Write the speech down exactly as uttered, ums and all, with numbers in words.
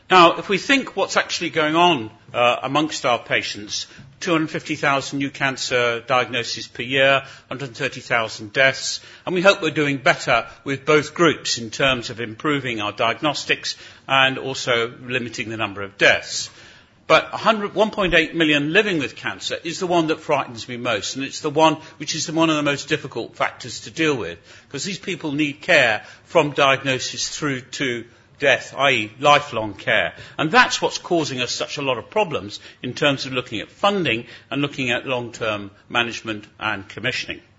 Now, if we think what's actually going on uh, amongst our patients, two hundred fifty thousand new cancer diagnoses per year, one hundred thirty thousand deaths, and we hope we're doing better with both groups in terms of improving our diagnostics and also limiting the number of deaths. But one point eight million living with cancer is the one that frightens me most, and it's the one which is the, one of the most difficult factors to deal with, because these people need care from diagnosis through to death, that is lifelong care. And that's what's causing us such a lot of problems in terms of looking at funding and looking at long-term management and commissioning.